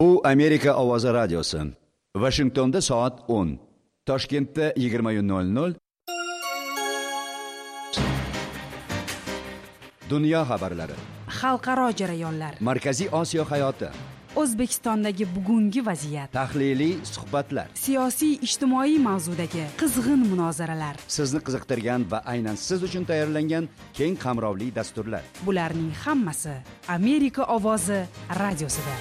Bu Amerika ovozi radiosi. Washingtonda soat 10, Toshkentda 20:00. Dunyo xabarlari. Xalqaro jarayonlar. Markaziy Osiyo hayoti. O'zbekistondagi bugungi vaziyat. Tahliliy suhbatlar. Siyosiy ijtimoiy mavzudagi qizg'in munozaralar. Sizni qiziqtirgan va aynan siz uchun tayyorlangan keng qamrovli dasturlar. Bularning hammasi Amerika ovozi radiosida.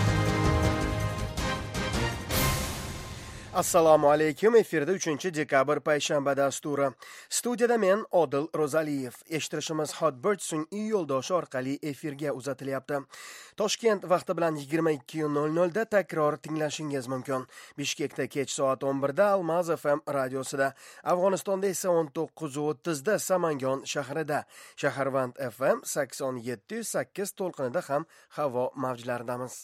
Assalomu alaykum. Efirda 3-dekabr payshanba dasturi. Studiyada men Odil Ro'zaliyev. Eshittirishimiz Hotbird sun'iy yo'ldoshi orqali efirga uzatilyapti. Toshkent vaqti bilan 22:00 da takror tinglashingiz mumkin. Bishkekda kech soat 11 da Almaz FM radiosida, Afg'onistonda esa 19:30 da Samangon shahrida, Shaharvand FM 87.8 to'lqinida ham havo mavjlaridamiz.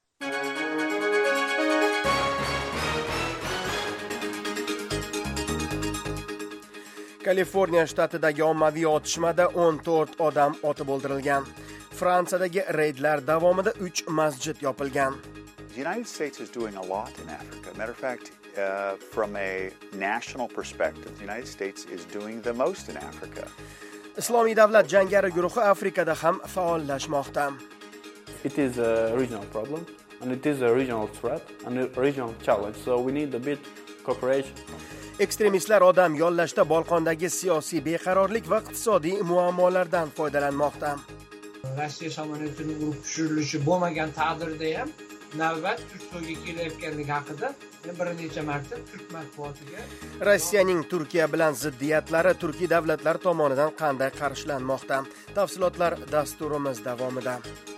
Kaliforniya shtatidagi ommaviy otishmada 14 odam otib o'ldirilgan. Fransiyadagi reydlar davomida 3 masjid yopilgan. The United States is doing a lot in Africa. Matter of fact, from a national perspective, the United States is doing the most in Africa. Islomiy davlat jangari guruhi Afrikada ham faollashmoqda. It is a regional problem and it is a regional threat and a regional challenge. So we need a bit cooperation. Ekstremistlar odam yollashda Bolqondagi siyosiy beqarorlik va iqtisodiy muammolardan foydalanmoqda. Rossiya samolyotining urib tushirilishi bo'lmagan taqdirda ham navbat Turkiyaga kelayotganligi haqida bir necha marta Turk matbuotiga Rossiyaning Turkiya bilan ziddiyatlari turkiy davlatlar tomonidan qanday qarshilanmoqda? Tafsilotlar dasturimiz davomida.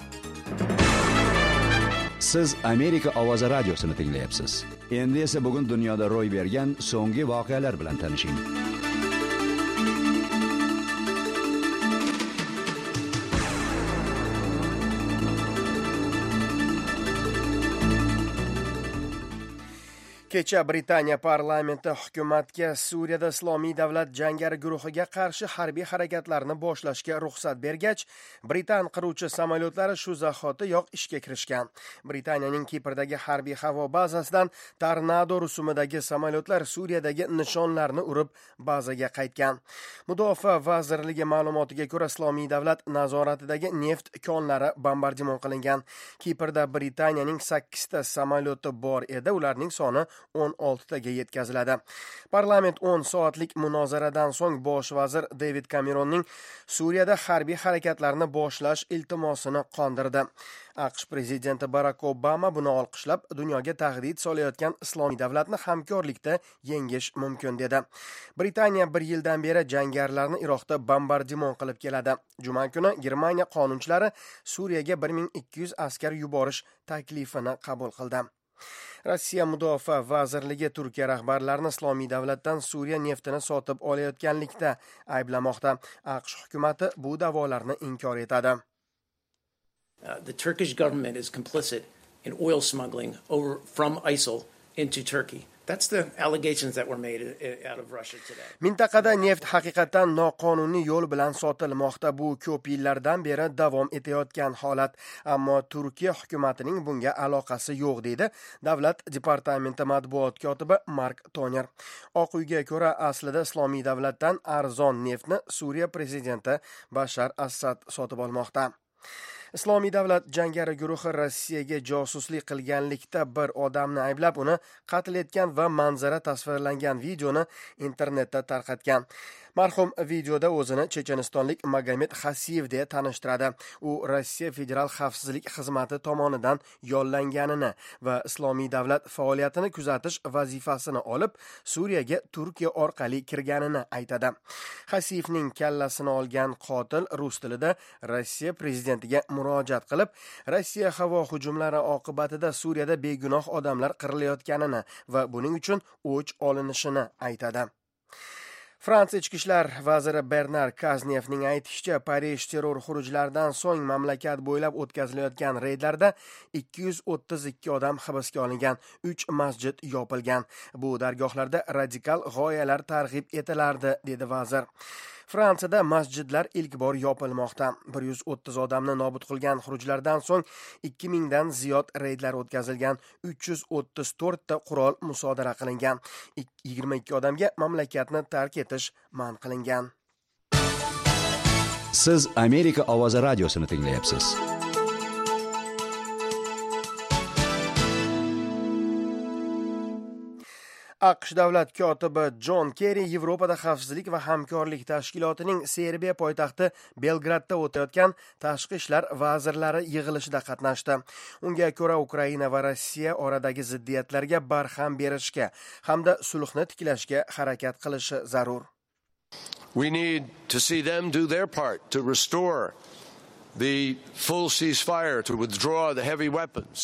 Siz Amerika ovozi radiosini tinglayapsiz. Endi esa bugun dunyoda ro'y bergan so'nggi voqealar bilan tanishing. Kecha Britaniya parlamenti hukumatga Suriyada Islomiy davlat jangari guruhiga qarshi harbiy harakatlarni boshlashga ruxsat bergach, Britan qiruvchi samolyotlari shu zahotiyoq ishga kirishgan. Britaniyaning Kiprdagi harbiy havo bazasidan Tornado rusumidagi samolyotlar Suriyadagi nishonlarni urib bazaga qaytgan. Mudofaa vazirligi ma'lumotiga ko'ra, Islomiy davlat nazoratidagi neft konlari bombardimon qilingan. Kiprda Britaniyaning 8 ta samolyoti bor edi, ularning soni 16 taga yetkaziladi. Parlament 10 soatlik munozaradan so'ng bosh vazir David Cameronning Suriyada harbiy harakatlarni boshlash iltimosini qondirdi. AQSh prezidenti Barack Obama buni olqishlab, dunyoga tahdid solayotgan islomiy davlatni hamkorlikda yengish mumkin dedi. Britaniya 1 yildan beri jangarilarni Iroqda bombardimon qilib keladi. Juma kuni Germaniya qonunchilari Suriyaga 1200 askar yuborish taklifini qabul qildi. Rossiya mudofaa vazirligi Turkiya rahbarlarini islomiy davlatdan Suriya neftini sotib olayotganlikda ayblamoqda. AQSh hukumati bu da'volarni inkor etadi. The Turkish government is complicit in oil smuggling from ISIL into Turkey. That's the allegations that were made out of Russia today. Mintaqada neft haqiqatan noqonuniy yo'l bilan sotilmoqda. Bu ko'p yillardan beri davom etayotgan holat, ammo Turkiya hukumatining bunga aloqasi yo'q deydi Davlat departamenti matbuot kotibi Mark Toner. Oq uyga ko'ra, aslida islomiy davlatdan arzon neftni Suriya prezidenti Bashar Asad sotib olmoqda. Islomiy davlat jangari guruhi Rossiyaga josuslik qilganlikda bir odamni ayblab, uni qatl etgan va manzara tasvirlangan videoni internetda tarqatgan. Marhum videoda o'zini chechenistonlik Magomed Xasiyev deya tanishtiradi. U Rossiya Federal xavfsizlik xizmati tomonidan yollanganini va islomiy davlat faoliyatini kuzatish vazifasini olib, Suriyaga Turkiya orqali kirganini aytadi. Xasiyevning kallasini olgan qotil rus tilida Rossiya prezidentiga murojaat qilib, Rossiya havo hujumlari oqibatida Suriyada begunoh odamlar qirilayotganini va buning uchun o'ch olinishini aytadi. Fransiya ichki ishlar vaziri Bernard Kaznevning aytishicha, Parij terror xurujlaridan so'ng mamlakat bo'ylab o'tkazilayotgan reydlarda 232 odam hibsga olingan, 3 masjid yopilgan. Bu dargohlarda radikal g'oyalar targ'ib etilardi, dedi vazir. Fransiyada masjidlar ilk bor yopilmoqda. 130 odamni nobud qilgan xurujlardan so'ng 2000 dan ziyod reydlar o'tkazilgan. 334 ta qurol musodara qilingan. 22 odamga mamlakatni tark etish man qilingan. Siz Amerika ovozi radiosini tinglayapsiz. AQSh davlat kotibi Jon Kerri Yevropada xavfsizlik va hamkorlik tashkilotining Serbiya poytaxti Belgradda o'tayotgan tashqi ishlar vazirlari yig'ilishida qatnashdi. Unga ko'ra Ukraina va Rossiya oradagi ziddiyatlarga barham berishga hamda sulhni tiklashga harakat qilishi zarur. We need to see them do their part to restore the full ceasefire, to withdraw the heavy weapons.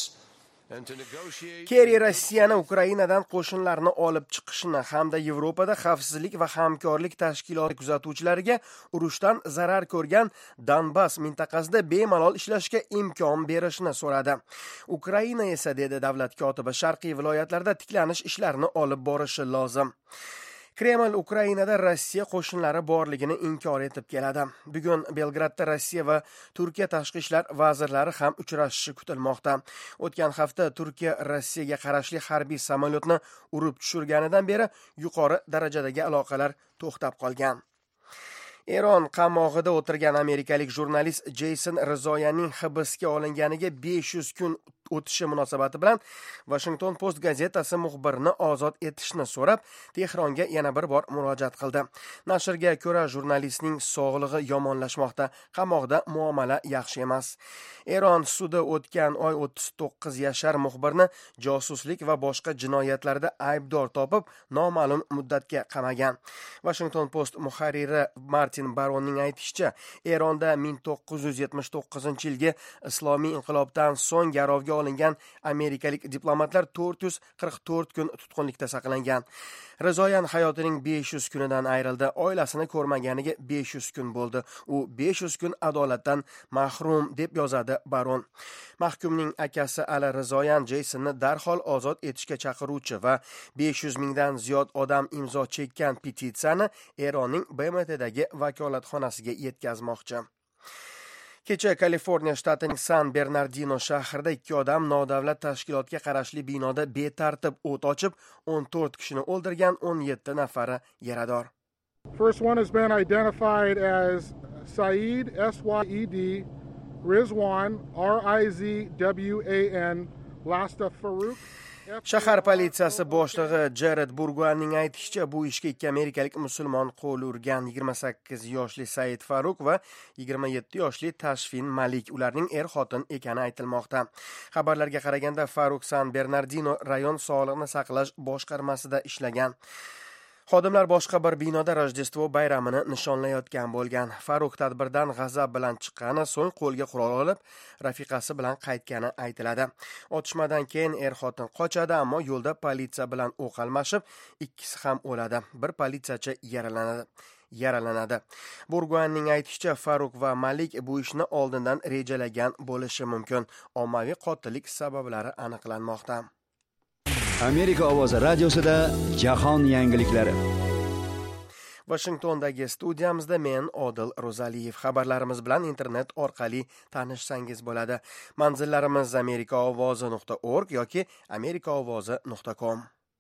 Kerri Rossiyani Ukrainadan qo'shinlarni olib chiqishini hamda Yevropada xavfsizlik va hamkorlik tashkiloti kuzatuvchilariga urushdan zarar ko'rgan Donbass mintaqasida bemalol ishlashga imkon berishini so'radi. Ukraina esa, dedi davlat kotibi, sharqiy viloyatlarda tiklanish ishlarini olib borishi lozim. Kreml Ukrainada Rossiya qo'shinlari borligini inkor etib keladi. Bugun Belgradda Rossiya va Turkiya tashqi ishlar vazirlari ham uchrashishi kutilmoqda. O'tgan hafta Turkiya Rossiyaga qarashli harbiy samolyotni urib tushirganidan beri yuqori darajadagi aloqalar to'xtab qolgan. Eron qamoqida o'tirgan amerikalik jurnalist Jeyson Rizoyanning hibsga olinganiga 500 kun o'tishi munosabati bilan Washington Post gazetasi muxbirini ozod etishni so'rab, Tehronga yana bir bor murojaat qildi. Nashrga ko'ra, jurnalistning sog'lig'i yomonlashmoqda, qamoqda muomala yaxshi emas. Eron sudi o'tgan oy 39 yashar muxbirni josuslik va boshqa jinoyatlarda aybdor topib, noma'lum muddatga qamagan. Washington Post muharriri Martin Baronning aytishicha, Eronda 1979-yilgi islomiy inqilobdan so'ng garovga olingan amerikalik diplomatlar 444 kun tutqunlikda saqlangan. Rizoyan hayotining 500 kunidan ayrildi. Oilasini ko'rmaganiga 500 kun bo'ldi. U 500 kun adolatdan mahrum, deb yozadi Baron. Mahkumning akasi Ali Rizoyan Jeysonni darhol ozod etishga chaqiruvchi va 500 mingdan ziyod odam imzo chekkan petitsiyani Eronning BMTdagi vakolatxonasiga yetkazmoqchi. Kecha Kaliforniya shtatining San Bernardino shahrida 2 odam nodavlat tashkilotga qarashli binoda betartib o't ochib, 14 kishini o'ldirgan, 17 nafari yarador. First one has been identified as Saeed S-Y-E-D Rizwan R-I-Z-W-A-N Lasta Farouk. Shahar politsiyasi boshlig'i Jared Burguanning aytishicha, bu ishga 2 amerikalik musulmon qo'l urgan. 28 yoshli Said Faruk va 27 yoshli Tashfin Malik ularning er-xotin ekani aytilmoqda. Xabarlarga qaraganda Faruk San Bernardino rayon sog'liqni saqlash boshqarmasida ishlagan. Xodimlar boshqa bir binoda Rojdestvo bayramini nishonlayotgan bo'lgan. Faruk tadbirdan g'azab bilan chiqqani, so'ng qo'lga qurol olib, rafiqasi bilan qaytgani aytiladi. Otishmadan keyin er-xotin qochadi, ammo yo'lda politsiya bilan o'q almashib, ikkisi ham o'ladi. Bir politsiyachi yaralanadi. Burguanning aytishicha, Faruk va Malik bu ishni oldindan rejalagan bo'lishi mumkin. Ommaviy qotillik sabablari aniqlanmoqda. Amerika ovozi radiosida jahon yangiliklari. Washingtondagi studiyamizda men Odil Ro'zaliyev. Xabarlarimiz bilan internet orqali tanishsangiz bo'ladi. Manzillarimiz amerikaovozi.org yoki amerikaovozi.com.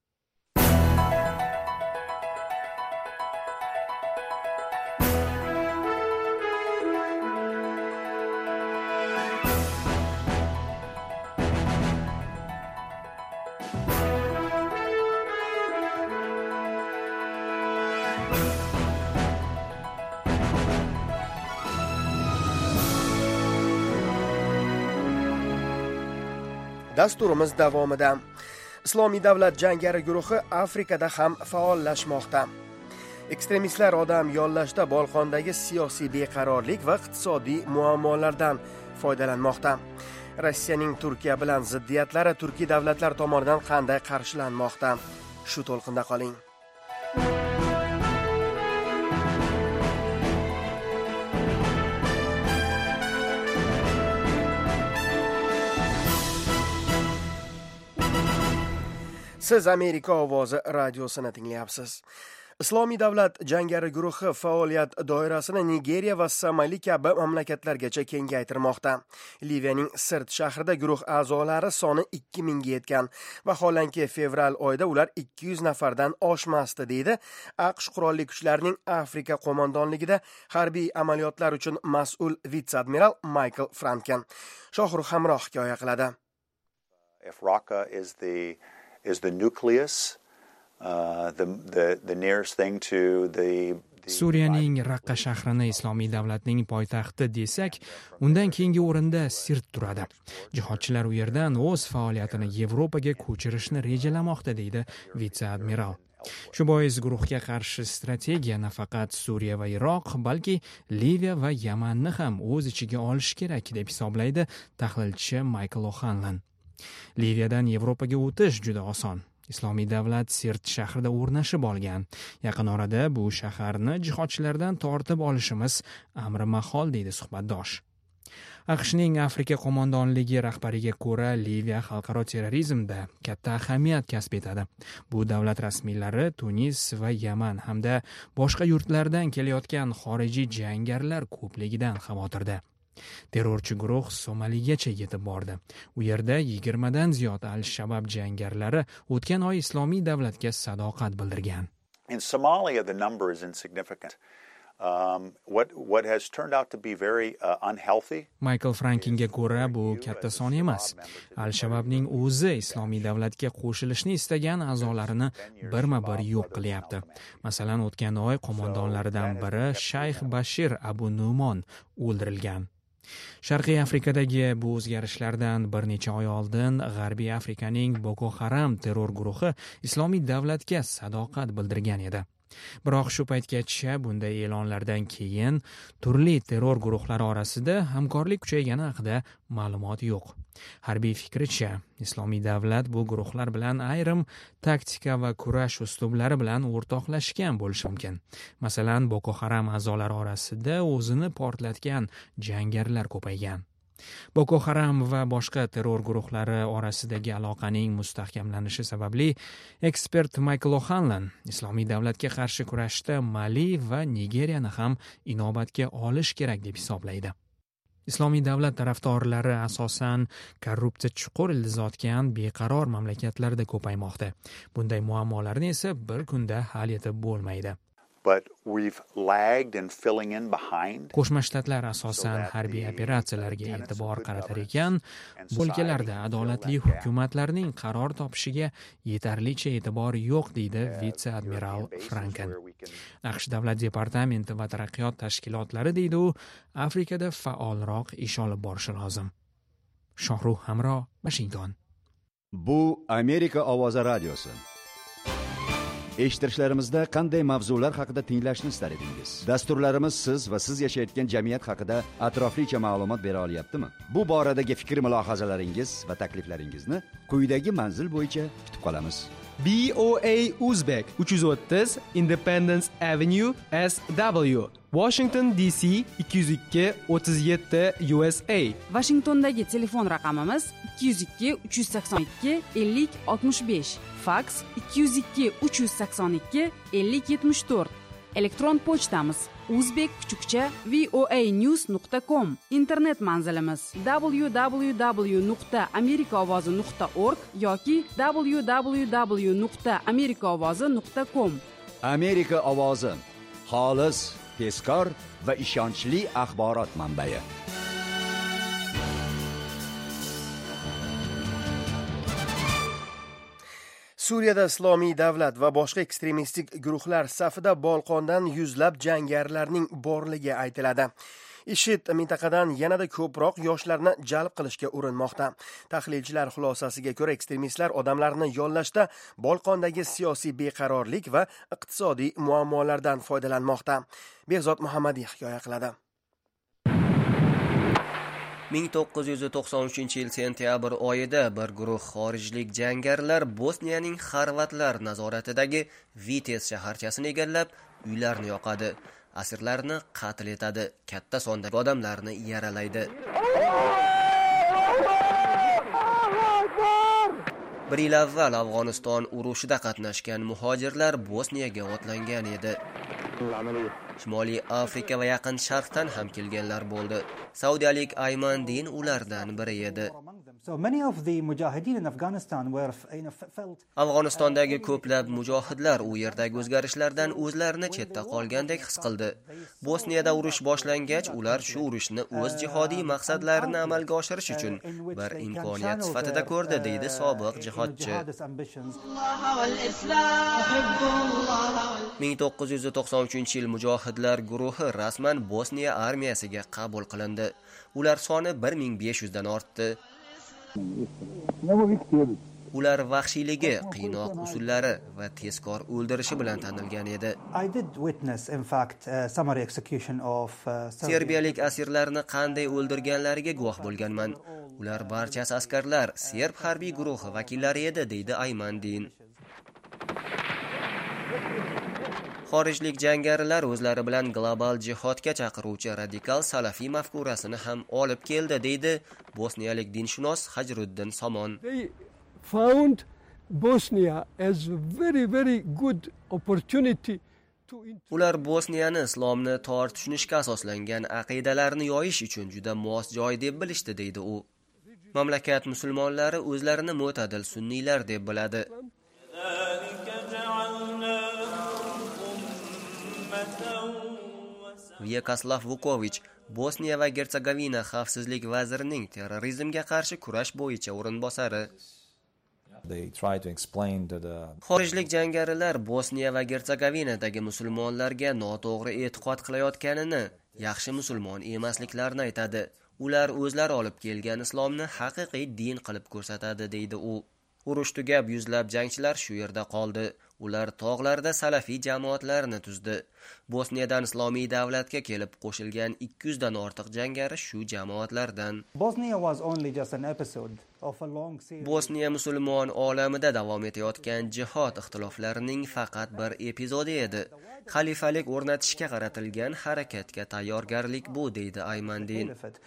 Dasturimiz davomida Islomiy davlat jangari guruhi Afrikada ham faollashmoqda. Ekstremistlar odam yollashda Bolqondagi siyosiy beqarorlik va iqtisodiy muammolardan foydalanmoqda. Rossiyaning Turkiya bilan ziddiyatlari turkiy davlatlar tomonidan qanday qarshilanmoqda? Shu to'lqinda qoling. Siz Amerika ovozi radiosini tinglayapsiz. Islomiy davlat jangari guruhi faoliyat doirasini Nigeriya va Somali kabi mamlakatlargacha kengaytirmoqda. Liviyaning Sirt shahrida guruh a'zolari soni 2000 ga yetgan. Vaholanki fevral oyida ular 200 nafardan oshmasdi, deydi AQSh qurolli kuchlarining Afrika qo'mondonligida harbiy amaliyotlar uchun mas'ul vitse-admiral Michael Franken. Shohruh Hamroh hikoya qiladi. If Raqqa is the nucleus, the nearest thing to the Suriyaning Raqqa shahrini islomiy davlatning poytaxti desak, undan keyingi o'rinda Sirt turadi. Jihodchilar u yerdan o'z faoliyatini Yevropaga ko'chirishni rejalamoqda, deydi vitse-admiral. Shu bois guruhga qarshi strategiya nafaqat Suriya va Iroq, balki Liviya va Yamanni ham o'z ichiga olish kerak, deb hisoblaydi tahlilchi Michael O'Hanlon. Liviyadan Yevropaga o'tish juda oson. Islomiy davlat Sirt shahrida o'rnashib olgan. Yaqin orada bu shaharni jihodchilardan tortib olishimiz amri mahol, deydi suhbatdosh. AQShning Afrika qo'mondonligi rahbariga ko'ra, Liviya xalqaro terrorizmda katta ahamiyat kasb etadi. Bu davlat rasmiylari Tunis va Yaman hamda boshqa yurtlardan kelayotgan xorijiy jangarilar ko'pligidan xavotirda. Terrorchi guruh Somaligacha yetib bordi. U yerda 20 dan ziyod Al-Shabaab jangarilari o'tgan oy islomiy davlatga sadoqat bildirgan. In Somalia, the number is insignificant. What has turned out to be very unhealthy. Michael Frankenga ko'ra bu katta son emas. Al-Shabaabning o'zi islomiy davlatga qo'shilishni istagan a'zolarini birma-bir yo'q qilyapti. Masalan, o'tgan oy qo'mondonlaridan biri Shayx Bashir Abu Nu'mon o'ldirilgan. Sharqiy Afrikadagi bu o'zgarishlardan bir necha oy oldin G'arbiy Afrikaning Boko Haram terror guruhi islomiy davlatga sadoqat bildirgan edi. Biroq shu paytgacha bunday e'lonlardan keyin turli terror guruhlari orasida hamkorlik kuchaygani haqida ma'lumot yo'q. Harbiy fikricha, islomiy davlat bu guruhlar bilan ayrim taktika va kurash uslublari bilan o'rtoqlashgan bo'lishi mumkin. Masalan, Boko Haram a'zolari orasida o'zini portlatgan jangarilar ko'paygan. Boko Haram va boshqa terror guruhlari orasidagi aloqaning mustahkamlanishi sababli ekspert Michael O'Hanlon islomiy davlatga qarshi kurashda Mali va Nigeriyani ham inobatga olish kerak deb hisoblaydi. Islomiy davlat tarafdorlari asosan korrupsiya chuqur ildiz-otgan beqaror mamlakatlarda ko'paymoqda. Bunday muammolarni esa bir kunda hal etib bo'lmaydi. But we've lagged in filling in behind. Qo'shma Shtatlar asosan harbiy operatsiyalarga e'tibor qaratar ekan, bo'lkalarda adolatli hukumatlarning qaror topishiga yetarlicha e'tibor yo'q, deydi vitse-admiral Franken. AQSh davlat departamenti va taraqqiyot tashkilotlari, deydi u, Afrikada faolroq ish olib borishi lozim. Shohruh Hamro, Washington. Bu Amerika ovozi radiosi. Eshittirishlarimizda qanday mavzular haqida tinglashni istar edingiz? Dasturlarimiz siz va siz yashayotgan jamiyat haqida atroflicha ma'lumot bera olyaptimi? Bu boradagi fikr-mulohazalaringiz va takliflaringizni quyidagi manzil bo'yicha kutib qolamiz. BOA Uzbek 330 Independence Avenue SW, Washington DC 202-37 USA. Washingtondagi telefon raqamimiz 202-382-50-65, faks 202-382-50-74. Elektron pochtamiz uzbek_voanews.com. Internet manzilimiz www.amerikaovozi.org yoki www.amerikaovozi.com. Amerika ovozi, xolis, tezkor va ishonchli axborot manbai. Suriyada islomiy davlat va boshqa ekstremistik guruhlar safida Bolqondan yuzlab jangarilarning borligi aytiladi. IShID mintaqadan yanada ko'proq yoshlarni jalb qilishga urinmoqda. Tahlilchilar xulosasiga ko'ra, ekstremistlar odamlarni yollashda Bolqondagi siyosiy beqarorlik va iqtisodiy muammolardan foydalanmoqda. Behzod Muhammadiy hikoya qiladi. 1993-yil sentyabr oyida bir guruh xorijlik jangarilar Bosniyaning xorvatlar nazoratidagi Vitez shaharchasini egallab, uylarni yoqadi, asirlarni qatl etadi, katta sondagi odamlarni yaralaydi. Bir yil avval Afg'oniston urushida qatnashgan muhojirlar Bosniyaga otlangan edi. Shimoliy Afrika va Yaqin Sharqdan ham kelganlar bo'ldi. Saudiyalik Ayman Din ulardan biri edi. Afg'onistondagi ko'plab mujohidlar u yerdagi o'zgarishlardan o'zlarini chetda qolgandek his qildi. Bosniyada urush boshlangach, ular shu urushni o'z jihodiy maqsadlarini amalga oshirish uchun bir imkoniyat sifatida ko'rdi, deydi sobiq jihodchi. 1993-yil mujohidlar guruhi rasman Bosniya armiyasiga qabul qilindi. Ular soni 1500 dan ortdi. Ular vahshiyligi, qiynoq usullari va tezkor o'ldirishi bilan tanilgan edi. Serbiyalik asirlarni qanday o'ldirganlariga guvoh bo'lganman. Ular barchasi askarlar, Serb harbiy guruhi vakillari edi, deydi Ayman Din. Xorijlik jangarilar o'zlari bilan global jihodga chaqiruvchi radikal salafiy mafkurasini ham olib keldi, deydi bosniyalik dinshunos Hajruddin Somon. They found Bosnia as very, very good opportunity. Ular Bosniyani islomni tor tushunishga asoslangan aqidalarni yoyish uchun juda mos joy deb bilishdi, deydi u. Mamlakat musulmonlari o'zlarini mo'tadil sunniylar deb biladi. Vyacheslav Vukovich, Bosniya va Gertsegovina xavfsizlik vazirining terrorizmga qarshi kurash bo'yicha o'rinbosari. Xorijlik jangarilar Bosniya va Gertsegovinadagi musulmonlarga noto'g'ri e'tiqod qilayotganini, yaxshi musulmon emasliklarini aytadi. Ular o'zlari olib kelgan islomni haqiqiy din qilib ko'rsatadi, deydi u. Urush tugab yuzlab jangchilar shu yerda qoldi. Ular tog'larda salafiy jamoatlarni tuzdi. Bosniyadan islomiy davlatga kelib qo'shilgan 200 dan ortiq jangari shu jamoatlardan. Bosniya musulmon olamida davom etayotgan jihod ixtiloflarining faqat bir epizodi edi. Xalifalik o'rnatishga qaratilgan harakatga tayyorgarlik bu, deydi Ayman Din.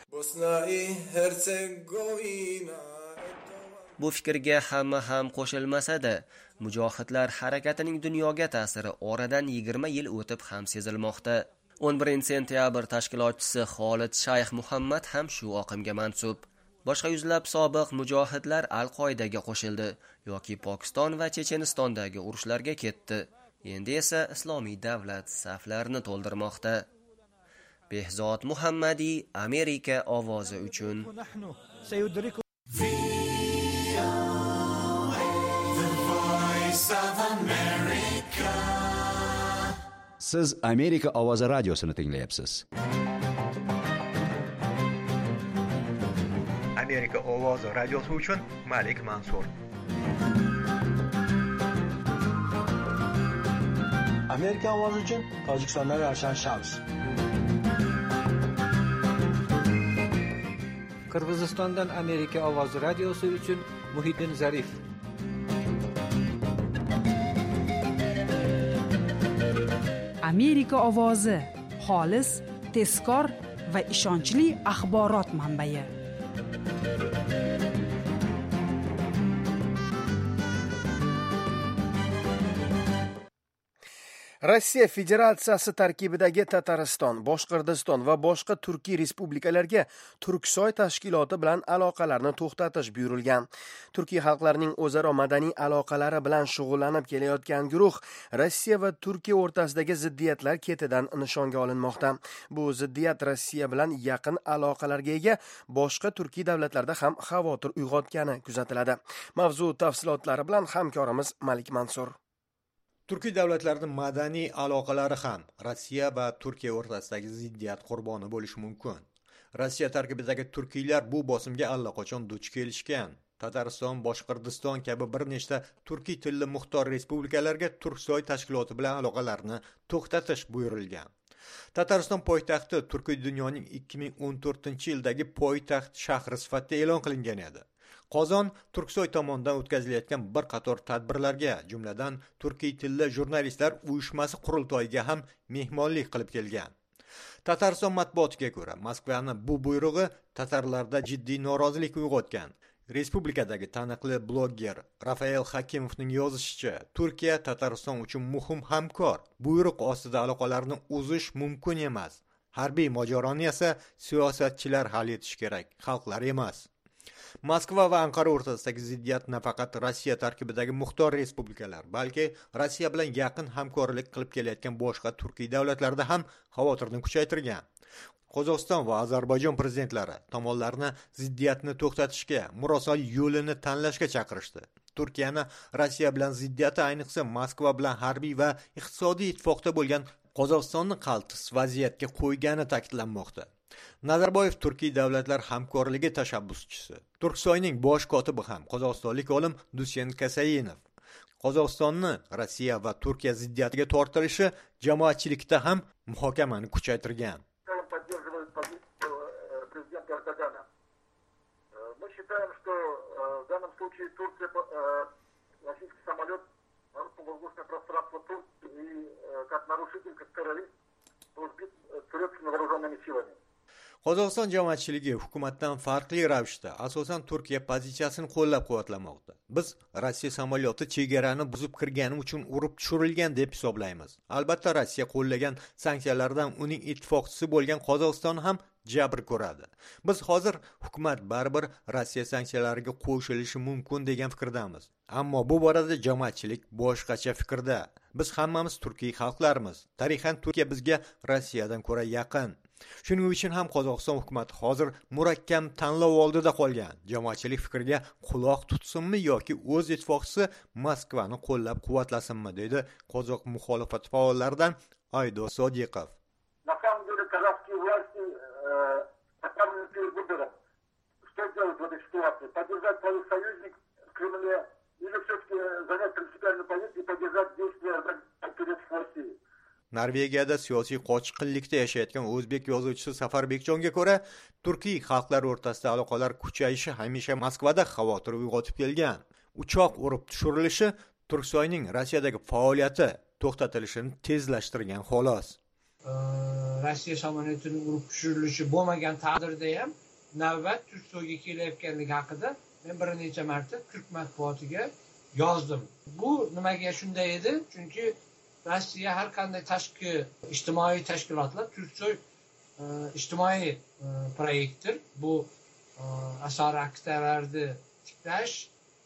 Bu fikrga hamma ham qo'shilmasa-da, mujohidlar harakatining dunyoga ta'siri oradan 20 yil o'tib ham sezilmoqda. 11-sentyabr tashkilotchisi Xolid Shayx Muhammad ham shu oqimga mansub. Boshqa yuzlab sobiq mujohidlar Al-Qoidaga qo'shildi yoki Pokiston va Chechenistondagi urushlarga ketdi. Endi esa islomiy davlat saflarini to'ldirmoqda. Behzod Muhammadiy, Amerika ovozi uchun. Siz Amerika ovozi radiosini tinglayapsiz. Amerika ovozi radiosi uchun Malik Mansur. Amerika ovozi uchun Tojikistondan Ravshan Shams. Qirg'izistondan Amerika ovozi radiosi uchun Muhiddin Zarif. Amerika ovozi xolis, tezkor va ishonchli axborot manbai. Rossiya Federatsiyasi tarkibidagi Tatariston, Boshqirdiston va boshqa Turkiy respublikalarga Turksoy tashkiloti bilan aloqalarni to'xtatish buyurilgan. Turkiy xalqlarining o'zaro madaniy aloqalari bilan shug'ullanib kelayotgan guruh Rossiya va Turkiya o'rtasidagi ziddiyatlar ketidan nishonga olinmoqda. Bu ziddiyat Rossiya bilan yaqin aloqalarga ega boshqa Turkiy davlatlarda ham xavotir uyg'otgani kuzatiladi. Mavzu tafsilotlari bilan hamkorimiz Malik Mansur. Turkiy davlatlarining madaniy aloqalari ham Rossiya va Turkiya o'rtasidagi ziddiyat qurboni bo'lishi mumkin. Rossiya tarkibidagi turkiylar bu bosimga allaqachon duch kelishgan. Tatariston, Boshqirdiston kabi bir nechta turkiy tilli muxtor respublikalarga Turksoy tashkiloti bilan aloqalarni to'xtatish buyurilgan. Tatariston poytaxti Turkiy dunyoning 2014-yildagi poytaxt shahri sifatida e'lon qilingan edi. Qozon Turksoy tomonidan o'tkazilayotgan bir qator tadbirlarga, jumladan turkiy tilli jurnalistlar uyushmasi qurultoyiga ham mehmonlik qilib kelgan. Tatariston matbuotiga ko'ra, Moskvaning bu buyrug'i tatarlarda jiddiy norozilik uyg'otgan. Respublikadagi taniqli blogger Rafael Hakimovning yozishicha, Turkiya Tatariston uchun muhim hamkor. Buyruq ostida aloqalarni uzish mumkin emas. Harbiy mojaroni esa siyosatchilar hal etish kerak, xalqlar emas. Moskva va Anqara o'rtasidagi ziddiyat nafaqat Rossiya tarkibidagi muxtor respublikalar, balki Rossiya bilan yaqin hamkorlik qilib kelayotgan boshqa turkiy davlatlarda ham xavotirni kuchaytirgan. Qozog'iston va Ozarbayjon prezidentlari tomonlarni ziddiyatni to'xtatishga, murosali yo'lini tanlashga chaqirishdi. Turkiyani Rossiya bilan ziddiyati ayniqsa Moskva bilan harbiy va iqtisodiy ittifoqda bo'lgan Qozog'istonni qaltis vaziyatga qo'ygani ta'kidlanmoqda. Nazarboyev Turkiy davlatlar hamkorligi tashabbuschisi. Turksoyning bosh kotibi ham qozog'istonlik olim Dusen Kasayinov. Qozog'istonni Rossiya va Turkiya ziddiyatiga tortilishi jamoatchilikda ham muhokamani kuchaytirgan. Турция, российский самолет в воздушное пространство Турции и как нарушитель, как террорист был сбит турецкими вооруженными силами. Qozog'iston jamoatchiligi hukumatdan farqli ravishda asosan Turkiya pozitsiyasini qo'llab-quvvatlamoqda. Biz Rossiya samolyoti chegarani buzib kirgani uchun urib tushirilgan deb hisoblaymiz. Albatta Rossiya qo'llagan sanksiyalardan uning ittifoqchisi bo'lgan Qozog'iston ham jabr ko'radi. Biz hozir hukumat baribir Rossiya sanksiyalariga qo'shilishi mumkin degan fikrdamiz. Ammo bu borada jamoatchilik boshqacha fikrda. Biz hammamiz turkiy xalqlarimiz. Tarixan Turkiya bizga Rossiyadan ko'ra yaqin. Shuning uchun ham Qozog'iston hukumati hozir murakkab tanlov oldida qolgan. Jamoatchilik fikriga quloq tutsinmi yoki o'z ittifoqchisi Moskvani qo'llab-quvvatlasinmi, dedi qozoq muxolifat faollaridan Aydo Sodiqov. На самом деле казахские власти поставлены перед выбором. Что делать в этой ситуации? Поддержать своих союзников в Кремле или все-таки занять принципиальную позицию и поддержать действия интересов России? Norvegiyada siyosiy qochqinlikda yashayotgan o'zbek yozuvchisi Safar Bekjonga ko'ra, turkiy xalqlar o'rtasida aloqalar kuchayishi hamisha Moskvada xavotir uyg'otib kelgan. Uchoq urib tushirilishi Turksoyning Rossiyadagi faoliyati to'xtatilishini tezlashtirgan xolos. Rossiya samolyotining urib tushirilishi bo'lmagan taqdirda ham navbat Turkiyaga kelayotganligi haqida men bir necha marta Turk matbuotiga yozdim. Bu nimaga shunday edi? Chunki Rossiya har qanday tashqi ijtimoiy tashkilotlar Turksoy ijtimoiy proyektdir. Bu asar aksiyalarni tiklash,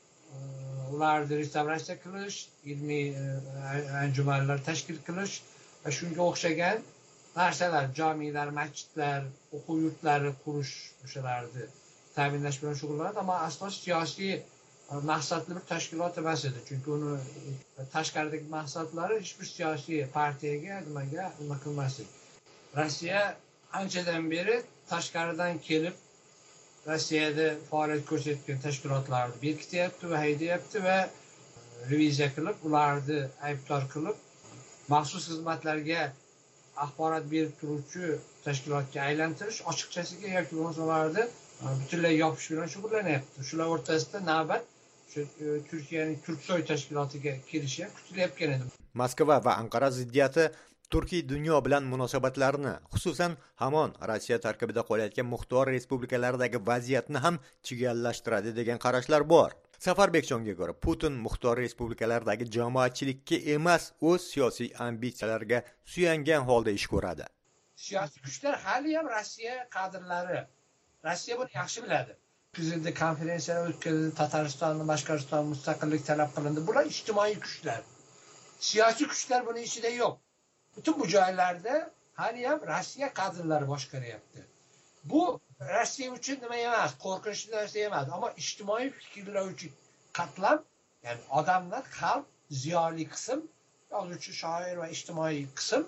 ularni restavratsiya qilish, ilmiy anjumanlar tashkil qilish va shunga o'xshagan narsalar, jamilar, masjidlar, o'quv yurtlari qurish, o'shalarni ta'minlash bilan shug'ullanadi, ammo asos siyosiy maqsadli bir tashkilot emas edi. Chunki uni tashqaridagi maqsadlari hech bir siyosiy partiyaga nima qilmasdi. Rossiya anchadan beri tashqaridan kelib Rossiyada faoliyat ko'rsatgan tashkilotlarni berkityapti va haydayapti va reviziya qilib, ularni aybdor qilib, maxsus xizmatlarga axborot berib turuvchi tashkilotga aylantirish, ochiqchasiga yoki bo'lmasa butunlay yopish bilan shug'ullanyapti. Shular o'rtasida navbat Turkiyaning Turksoy tashkilotiga kelishi kutilayotgan edi. Moskva va Anqara ziddiyati Turkiy dunyo bilan munosabatlarni, xususan hamon Rossiya tarkibida qolayotgan muxtor respublikalardagi vaziyatni ham chigallashtiradi degan qarashlar bor. Safar Bekjonga ko'ra, Putin muxtor respublikalardagi jamoatchilikka emas, o'z siyosiy ambitsiyalariga suyangan holda ish ko'radi. Siyosiy kuchlar hali ham Rossiya kadrlari. Rossiya buni yaxshi biladi. Prezident konferensiyalar o'tkazildi, Tatariston, Boshqirdiston mustaqillik talab qilindi. Bular ijtimoiy kuchlar. Siyosiy kuchlar buning ichida yo'q. Bütün bu joylarda hali ham Rossiya kadrlari boshqaryapti. Bu Rossiya uchun nima emas, qo'rqinchli narsa emas, ammo ijtimoiy fikrlovchi qatlam, ya'ni odamlar, xalq, ziyoli qism, yozuvchi, shoir va ijtimoiy qism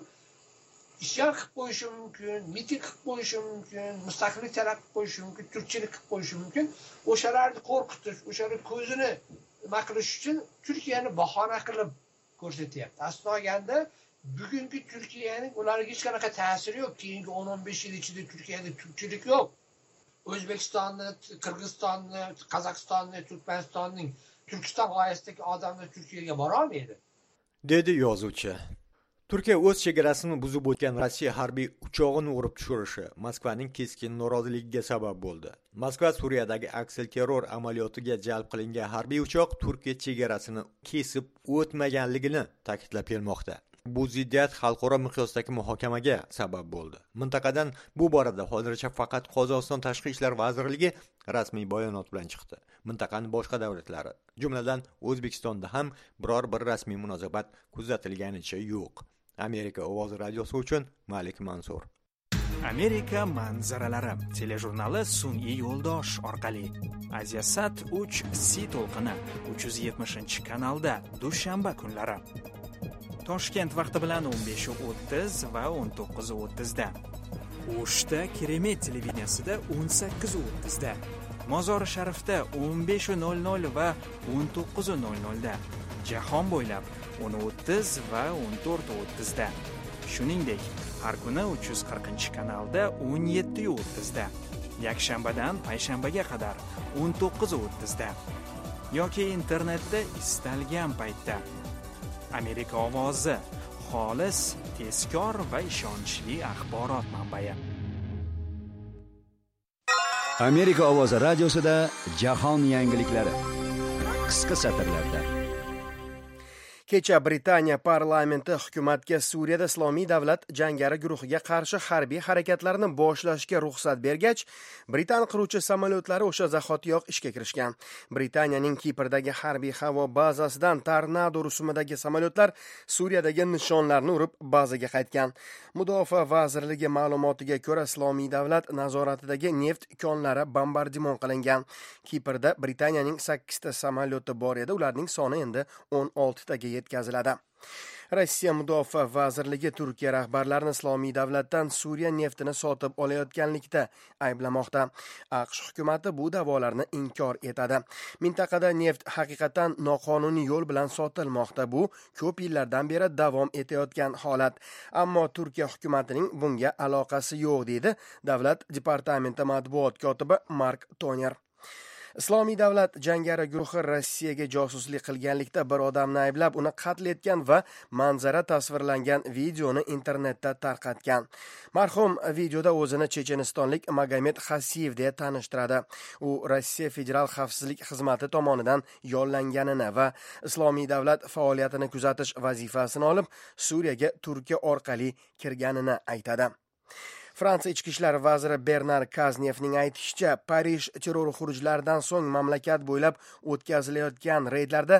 isyon qilib qo'yishi mumkin, miting qilib qo'yishi mumkin, mustaqillik talab qilib qo'yishi mumkin, turkchilik qilib qo'yishi mumkin. O'shalarni qo'rqitish, o'shalar ko'zini nima qilish uchun Turkiyani bahona qilib ko'rsatyapti. Aslida olganda bugungi Turkiyaning ularga hech qanaqa ta'siri yo'q. Keyingi 10-15 yil ichida Turkiyada turkchilik yo'q. O'zbekistonni, Qirg'izistonni, Qozog'istonni, Turkmanistonning Turkiston g'oyasidagi odamlar Turkiyaga bora olmaydi, dedi yozuvchi. Turkiya o'z chegarasini buzib o'tgan Rossiya harbiy uchog'ini urib tushirishi Moskvaning keskin noroziligiga sabab bo'ldi. Moskva Suriyadagi aksilterror amaliyotiga jalb qilingan harbiy uchoq Turkiya chegarasini kesib o'tmaganligini ta'kidlab kelmoqda. Bu ziddiyat xalqaro miqyosdagi muhokamaga sabab bo'ldi. Mintaqadan bu borada hozircha faqat Qozog'iston Tashqi ishlar vazirligi rasmiy bayonot bilan chiqdi. Mintaqaning boshqa davlatlari, jumladan O'zbekistonda ham biror bir rasmiy munosabat kuzatilganicha yo'q. Amerika ovozi radiosi uchun Malik Mansur. Amerika manzaralari telejurnali sun'iy yo'ldosh orqali Asiasat 3 C to'lqini 370-kanalda dushanba kunlari Toshkent vaqti bilan 15:30 va 19:30 da. O'shda Keremet televideniyasida 18:30 da. Mozori Sharifda 15:00 va 19:00 da. Jahon bo'ylab 10:30 va 14:30 da. Shuningdek, har kuni 340-kanalda 17:30 da. Yakshanbadan payshanbaga qadar 19:30 da. Yoki internetda istalgan paytda. Amerika ovozi xolis, tezkor va ishonchli axborot manbai. Amerika ovozi radiosida jahon yangiliklari qisqa satrlarda. Kecha Britaniya parlamenti hukumatga Suriyada Islomiy davlat jangari guruhiga qarshi harbiy harakatlarni boshlashga ruxsat bergach, Britan qiruvchi samolyotlari o'sha zahotiyoq ishga kirishgan. Britaniyaning Kiprdagi harbiy havo bazasidan Tornado rusumidagi samolyotlar Suriyadagi nishonlarni urib bazaga qaytgan. Mudofaa vazirligi ma'lumotiga ko'ra, Islomiy davlat nazoratidagi neft konlari bombardimon qilingan. Kiprda Britaniyaning 8 ta samolyoti bor edi, ularning soni endi 16 taga yetkaziladi. Rossiya mudofaa vazirligi Turkiya rahbarlarini Islomiy davlatdan Suriya neftini sotib olayotganlikda ayblamoqda. AQSh hukumati bu da'volarni inkor etadi. Mintaqada neft haqiqatan noqonuniy yo'l bilan sotilmoqda. Bu ko'p yillardan beri davom etayotgan holat. Ammo Turkiya hukumatining bunga aloqasi yo'q, deydi Davlat departamenti matbuot kotibi Mark Toner. Islomiy davlat jangari guruhi Rossiyaga josuslik qilganlikda bir odamni ayblab, uni qatl etgan va manzara tasvirlangan videoni internetda tarqatgan. Marhum videoda o'zini chechenistonlik Magomed Xasiyev deya tanishtiradi. U Rossiya Federal xavfsizlik xizmati tomonidan yollanganini va Islomiy davlat faoliyatini kuzatish vazifasini olib, Suriyaga Turkiya orqali kirganini aytadi. Fransiya ichki ishlar vaziri Bernard Kaznevning aytishicha, Parij terror xurujlaridan so'ng mamlakat bo'ylab o'tkazilayotgan reydlarda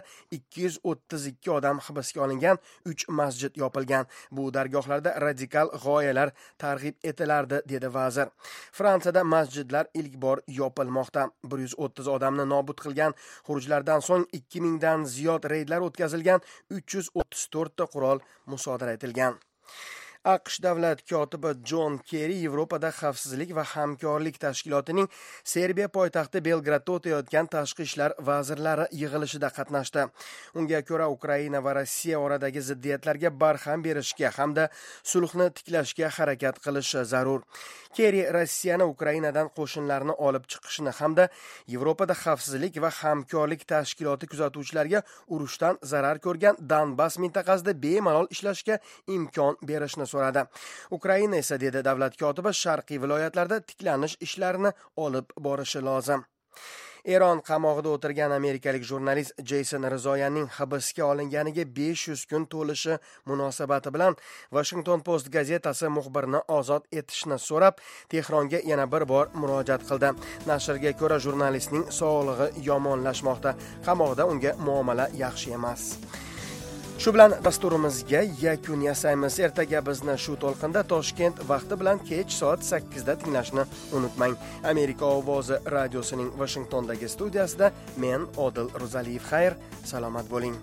232 odam hibsga olingan, 3 masjid yopilgan. Bu dargohlarda radikal g'oyalar targ'ib etilardi, dedi vazir. Fransiyada masjidlar ilk bor yopilmoqda. 130 odamni nobud qilgan xurujlardan so'ng 2000 dan ziyod reydlar o'tkazilgan, 334 ta qurol musodara etilgan. AQSh davlat kotibi John Kerry Yevropada xavfsizlik va hamkorlik tashkilotining Serbiya poytaxti Belgradda o'tayotgan tashqi ishlar vazirlari yig'ilishida qatnashdi. Unga ko'ra, Ukraina va Rossiya oradagi ziddiyatlarga barham berishga hamda sulhni tiklashga harakat qilishi zarur. Kerry Rossiyani Ukrainadan qo'shinlarni olib chiqishni hamda Yevropada xavfsizlik va hamkorlik tashkiloti kuzatuvchilariga urushdan zarar ko'rgan Donbass mintaqasida bemalol ishlashga imkon berishni so'radi. Ukraina esa, dedi davlat kotibi, sharqiy viloyatlarda tiklanish ishlarini olib borishi lozim. Eron qamog'ida o'tirgan amerikalik jurnalist Jeyson Rizoyanning hibsga olinganiga 500 kun to'lishi munosabati bilan Washington Post gazetasi muxbirini ozod etishni so'rab, Tehronga yana bir bor murojaat qildi. Nashrga ko'ra, jurnalistning sog'lig'i yomonlashmoqda. Qamoqda unga muomala yaxshi emas. Shu bilan dasturimizga yakun yasaymiz. Ertaga bizni shu to'lqinda Toshkent vaqti bilan kech soat 8 da tinglashni unutmang. Amerika ovozi radiosining Washingtondagi studiyasida men Odil Ro'zaliyev. Xayr, salomat bo'ling.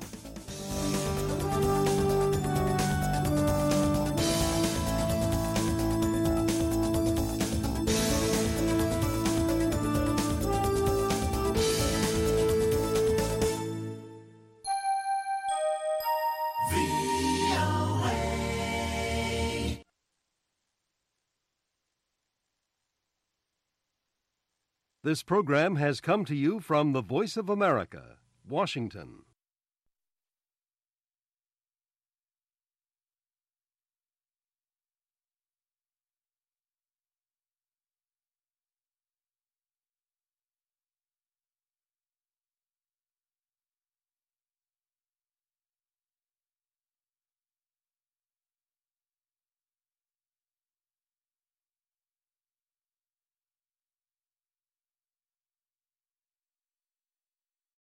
This program has come to you from the Voice of America, Washington.